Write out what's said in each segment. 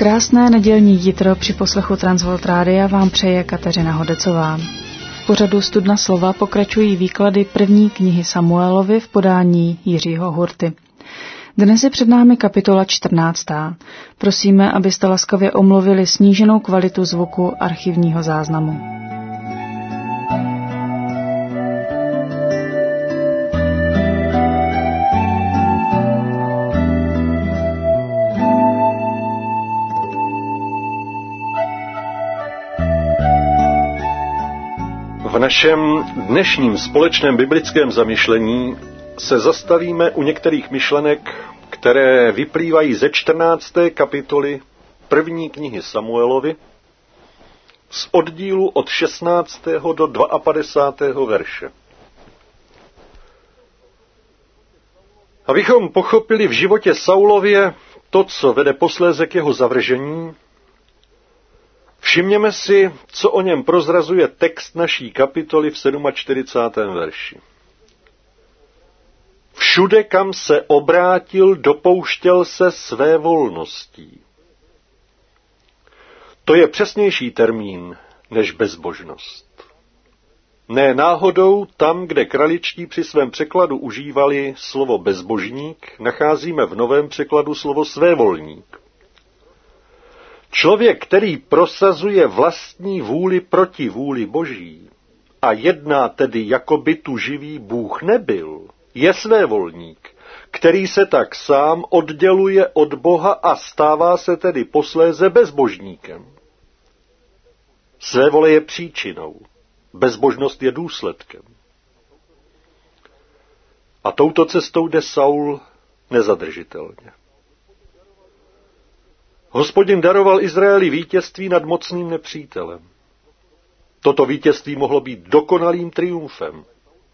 Krásné nedělní jitro při poslechu Transworld Rádia vám přeje Kateřina Hodecová. V pořadu Studna slova pokračují výklady první knihy Samuelovi v podání Jiřího Hurty. Dnes je před námi kapitola 14. Prosíme, abyste laskavě omluvili sníženou kvalitu zvuku archivního záznamu. V našem dnešním společném biblickém zamyšlení se zastavíme u některých myšlenek, které vyplývají ze 14. kapitoly první knihy Samuelovi z oddílu od 16. do 52. verše. Abychom pochopili v životě Saulově to, co vede posléze k jeho zavržení, všimněme si, co o něm prozrazuje text naší kapitoly v 47. verši. Všude, kam se obrátil, dopouštěl se své volností. To je přesnější termín než bezbožnost. Ne náhodou tam, kde kraličtí při svém překladu užívali slovo bezbožník, nacházíme v novém překladu slovo svévolník. Člověk, který prosazuje vlastní vůli proti vůli Boží a jedná tedy, jako by tu živý Bůh nebyl, je svévolník, který se tak sám odděluje od Boha a stává se tedy posléze bezbožníkem. Svévole je příčinou, bezbožnost je důsledkem. A touto cestou jde Saul nezadržitelně. Hospodin daroval Izraeli vítězství nad mocným nepřítelem. Toto vítězství mohlo být dokonalým triumfem.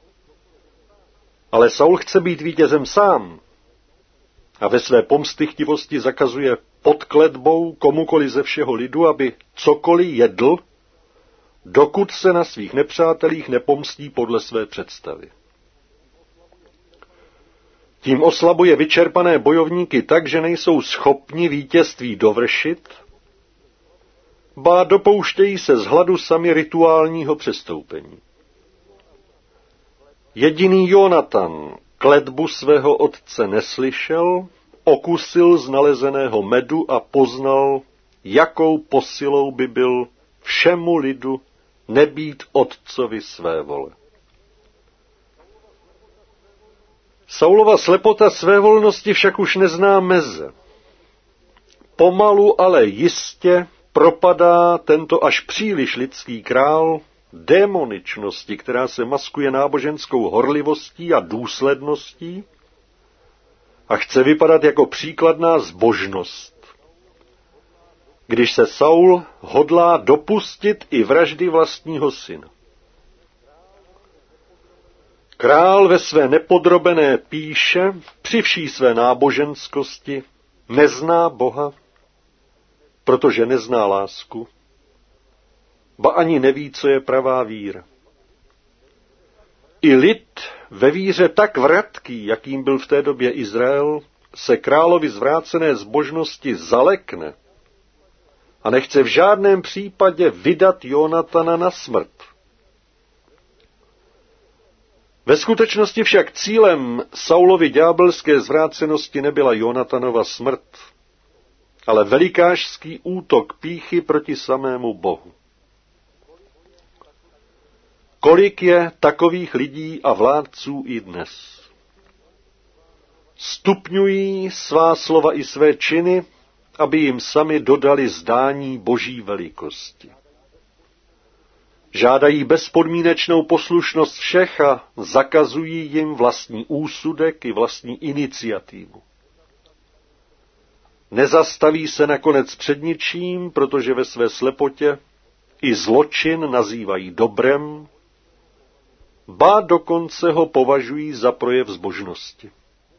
Ale Saul chce být vítězem sám a ve své pomstychtivosti zakazuje pod kletbou komukoli ze všeho lidu, aby cokoliv jedl, dokud se na svých nepřátelích nepomstí podle své představy. Tím oslabuje vyčerpané bojovníky tak, že nejsou schopni vítězství dovršit, ba dopouštějí se z hladu sami rituálního přestoupení. Jediný Jonatan kletbu svého otce neslyšel, okusil z nalezeného medu a poznal, jakou posilou by byl všemu lidu nebýt otcovi své vole. Saulova slepota svévolnosti však už nezná meze. Pomalu, ale jistě propadá tento až příliš lidský král démoničnosti, která se maskuje náboženskou horlivostí a důsledností a chce vypadat jako příkladná zbožnost. Když se Saul hodlá dopustit i vraždy vlastního syna. Král ve své nepodrobené pýše, při vší své náboženskosti, nezná Boha, protože nezná lásku, ba ani neví, co je pravá víra. I lid ve víře tak vratký, jakým byl v té době Izrael, se královi zvrácené zbožnosti zalekne a nechce v žádném případě vydat Jonatana na smrt. Ve skutečnosti však cílem Saulovy ďábelské zvrácenosti nebyla Jonatanova smrt, ale velikášský útok pýchy proti samému Bohu. Kolik je takových lidí a vládců i dnes? Stupňují svá slova i své činy, aby jim sami dodali zdání Boží velikosti. Žádají bezpodmínečnou poslušnost všech a zakazují jim vlastní úsudek i vlastní iniciativu. Nezastaví se nakonec před ničím, protože ve své slepotě i zločin nazývají dobrem, ba dokonce ho považují za projev zbožnosti.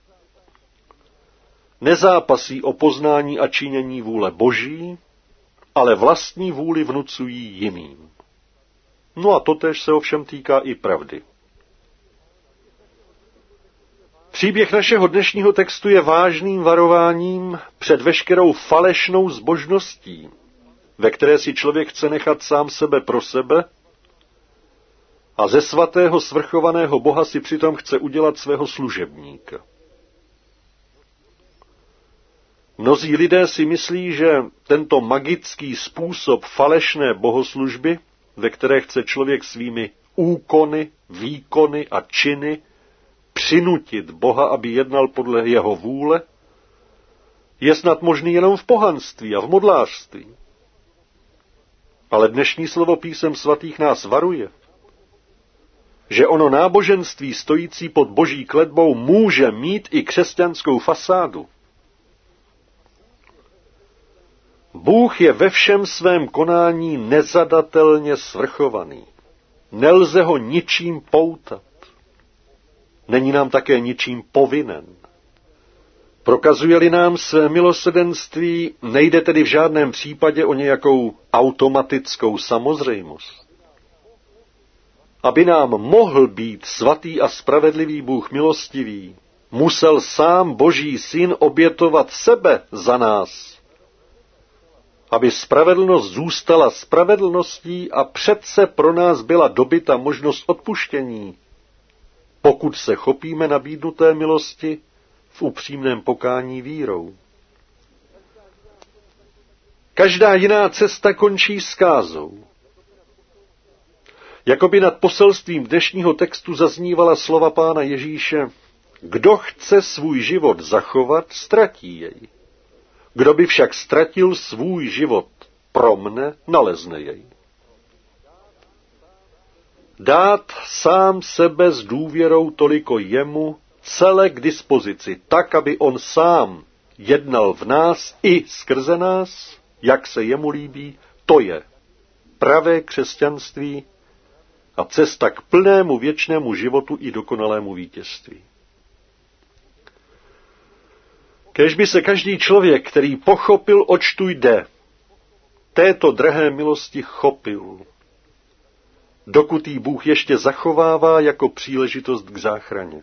Nezápasí o poznání a činění vůle Boží, ale vlastní vůli vnucují jiným. No a totéž se ovšem týká i pravdy. Příběh našeho dnešního textu je vážným varováním před veškerou falešnou zbožností, ve které si člověk chce nechat sám sebe pro sebe a ze svatého svrchovaného Boha si přitom chce udělat svého služebníka. Mnozí lidé si myslí, že tento magický způsob falešné bohoslužby, ve které chce člověk svými úkony, výkony a činy přinutit Boha, aby jednal podle jeho vůle, je snad možný jenom v pohanství a v modlářství. Ale dnešní slovo písem svatých nás varuje, že ono náboženství stojící pod boží kletbou může mít i křesťanskou fasádu. Bůh je ve všem svém konání nezadatelně svrchovaný. Nelze ho ničím poutat. Není nám také ničím povinen. Prokazuje-li nám své milosrdenství, nejde tedy v žádném případě o nějakou automatickou samozřejmost. Aby nám mohl být svatý a spravedlivý Bůh milostivý, musel sám Boží syn obětovat sebe za nás, aby spravedlnost zůstala spravedlností a přece pro nás byla dobyta možnost odpuštění, pokud se chopíme nabídnuté milosti v upřímném pokání vírou. Každá jiná cesta končí skázou. Jakoby nad poselstvím dnešního textu zaznívala slova Pána Ježíše: kdo chce svůj život zachovat, ztratí jej. Kdo by však ztratil svůj život pro mne, nalezne jej. Dát sám sebe s důvěrou toliko jemu, celé k dispozici, tak, aby on sám jednal v nás i skrze nás, jak se jemu líbí, to je pravé křesťanství a cesta k plnému věčnému životu i dokonalému vítězství. Kéž by se každý člověk, který pochopil, oč tu jde, této drahé milosti chopil, dokud jí Bůh ještě zachovává jako příležitost k záchraně.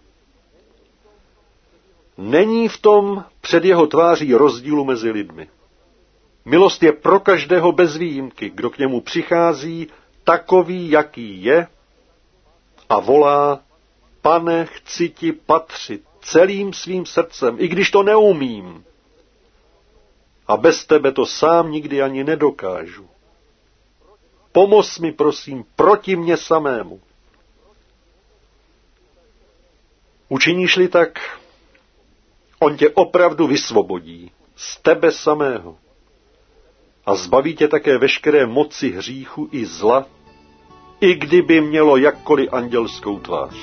Není v tom před jeho tváří rozdílu mezi lidmi. Milost je pro každého bez výjimky, kdo k němu přichází takový, jaký je, a volá: Pane, chci ti patřit celým svým srdcem, i když to neumím. A bez tebe to sám nikdy ani nedokážu. Pomoz mi, prosím, proti mně samému. Učiníš-li tak, on tě opravdu vysvobodí z tebe samého a zbaví tě také veškeré moci hříchu i zla, i kdyby mělo jakkoliv andělskou tvář.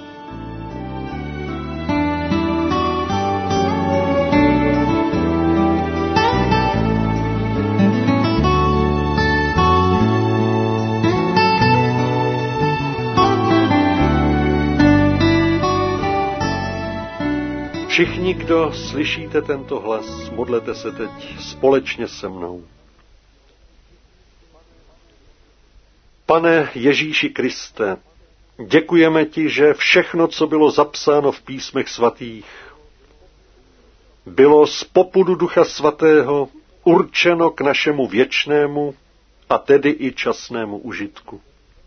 Všichni, kdo slyšíte tento hlas, modlete se teď společně se mnou. Pane Ježíši Kriste, děkujeme ti, že všechno, co bylo zapsáno v písmech svatých, bylo z popudu Ducha Svatého určeno k našemu věčnému a tedy i časnému užitku.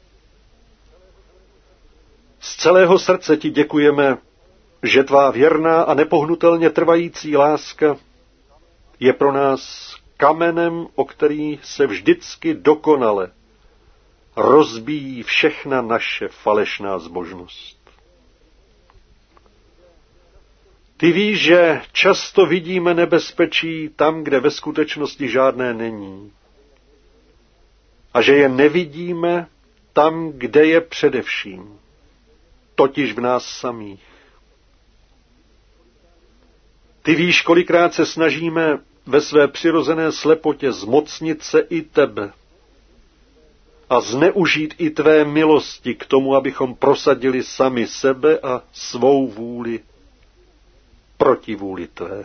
Z celého srdce ti děkujeme, že tvá věrná a nepohnutelně trvající láska je pro nás kamenem, o který se vždycky dokonale rozbíjí všechna naše falešná zbožnost. Ty víš, že často vidíme nebezpečí tam, kde ve skutečnosti žádné není. A že je nevidíme tam, kde je především, totiž v nás samých. Ty víš, kolikrát se snažíme ve své přirozené slepotě zmocnit se i tebe a zneužít i tvé milosti k tomu, abychom prosadili sami sebe a svou vůli proti vůli tvé.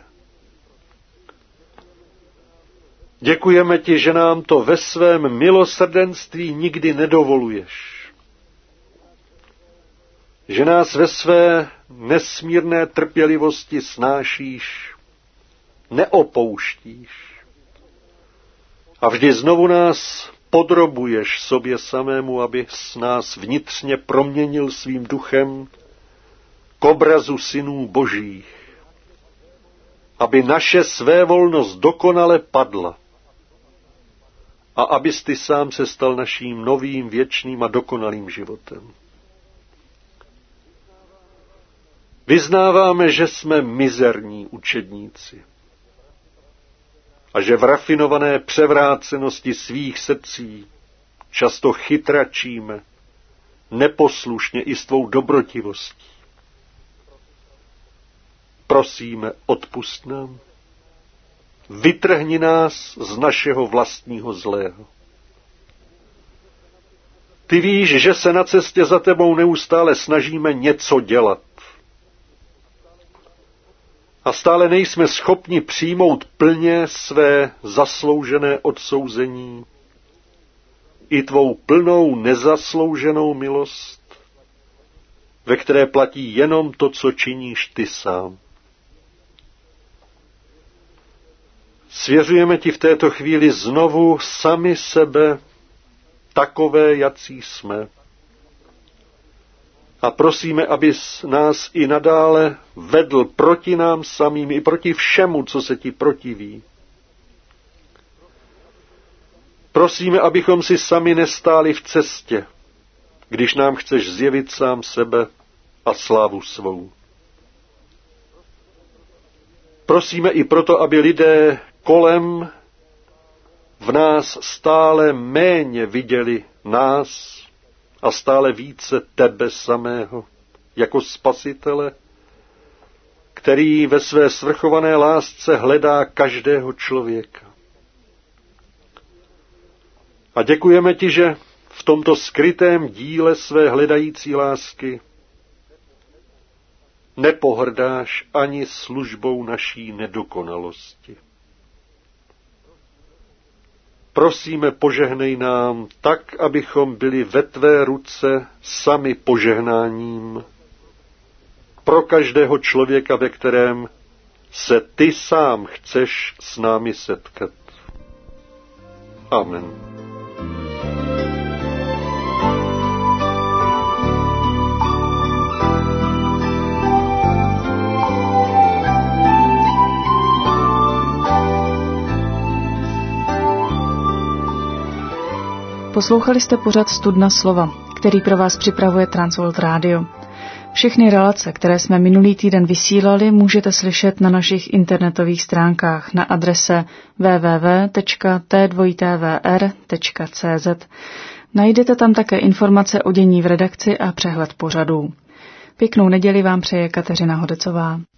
Děkujeme ti, že nám to ve svém milosrdenství nikdy nedovoluješ. že nás ve své nesmírné trpělivosti snášíš, neopouštíš a vždy znovu nás podrobuješ sobě samému, aby s nás vnitřně proměnil svým duchem k obrazu synů božích, aby naše svévolnost dokonale padla a abys ty sám se stal naším novým, věčným a dokonalým životem. Vyznáváme, že jsme mizerní učedníci a že v rafinované převrácenosti svých srdcí často chytračíme, neposlušně i s tvou dobrotivostí. Prosíme, odpusť nám. Vytrhni nás z našeho vlastního zlého. Ty víš, že se na cestě za tebou neustále snažíme něco dělat. A stále nejsme schopni přijmout plně své zasloužené odsouzení i tvou plnou nezaslouženou milost, ve které platí jenom to, co činíš ty sám. Svěřujeme ti v této chvíli znovu sami sebe, takové, jací jsme. A prosíme, abys nás i nadále vedl proti nám samým i proti všemu, co se ti protiví. Prosíme, abychom si sami nestáli v cestě, když nám chceš zjevit sám sebe a slávu svou. Prosíme i proto, aby lidé kolem v nás stále méně viděli nás a stále více tebe samého jako spasitele, který ve své svrchované lásce hledá každého člověka. A děkujeme ti, že v tomto skrytém díle své hledající lásky nepohrdáš ani službou naší nedokonalosti. Prosíme, požehnej nám tak, abychom byli ve tvé ruce sami požehnáním pro každého člověka, ve kterém se ty sám chceš s námi setkat. Amen. Poslouchali jste pořad Studna slova, který pro vás připravuje Transworld Radio. Všechny relace, které jsme minulý týden vysílali, můžete slyšet na našich internetových stránkách na adrese www.t2tvr.cz. Najdete tam také informace o dění v redakci a přehled pořadů. Pěknou neděli vám přeje Kateřina Hodecová.